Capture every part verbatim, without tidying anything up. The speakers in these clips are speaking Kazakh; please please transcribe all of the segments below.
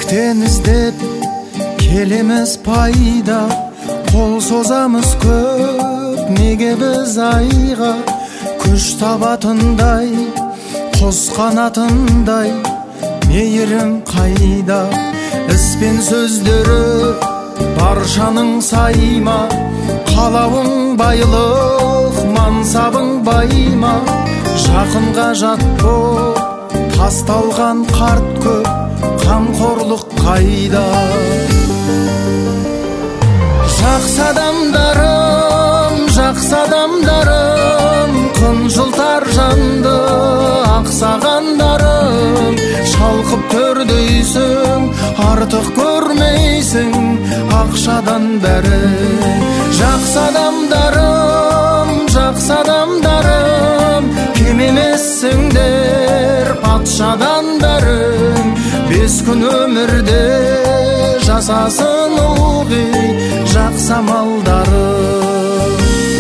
биіктен іздеп келеміз пайда, қол созамыз көп, неге біз айға күш табатындай, құс қанатындай мейірім қайда? Іспен сөздері баршаның сайма, қалауың байлық, мансабың байма, жақынға жат боп тасталған қарт көп, қамқорлық қайда? Жақсы адамдарым, жақсы адамдарым, қынжылтар жанды ақсағандарым, шалқып төрдейсің, артық көрмейсің ақшадан бәрі. Жақсы адамдарым, жақсы адамдарым, кем емессіңдер патшадан бәрің. Бес күн өмірде жасасын ылғи жақсы амалдарым.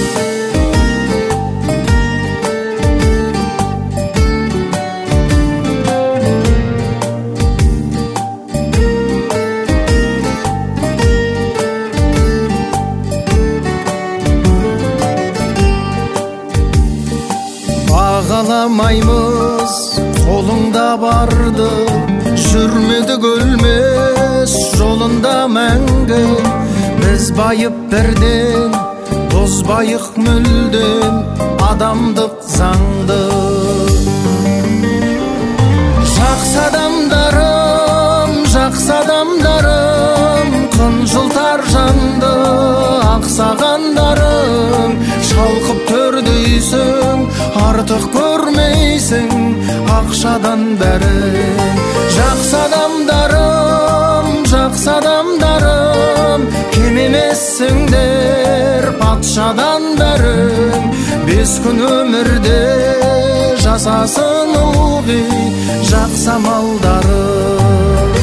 Бағаламаймыз қолыңда барды, жүрмедік өлмес жолында мәңгі. Біз байып бірден, бұзбайық мүлдем адамдық заңды. Жақсы адамдарым, жақсы адамдарым, қынжылтар жанды ақсағандарым, шалқып төрдейсің, артық көрмейсің ақшадан бәрін. Жақсы адамдарым, жақсы адамдарым, кем емессіңдер патшадан бәрің. Бес күн өмірде жасасын ылғи жақсы амалдарым.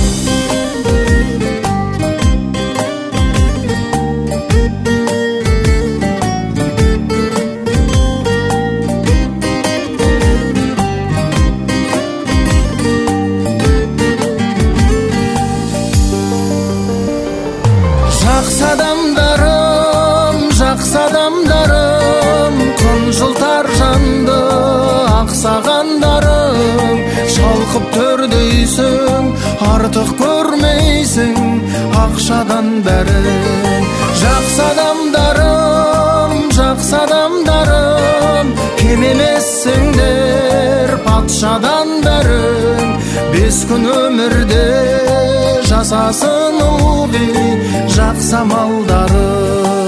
Жақсы адамдарым, жақсы адамдарым, қынжылтар жанды ақсағандарым, шалқып төрдейсің, артық көрмейсің ақшадан бәрін. Жақсы адамдарым, жақсы адамдарым, кем емессіңдер патшадан бәрің. Бес күн өмірде жасасын ылғи жақсы амалдарым.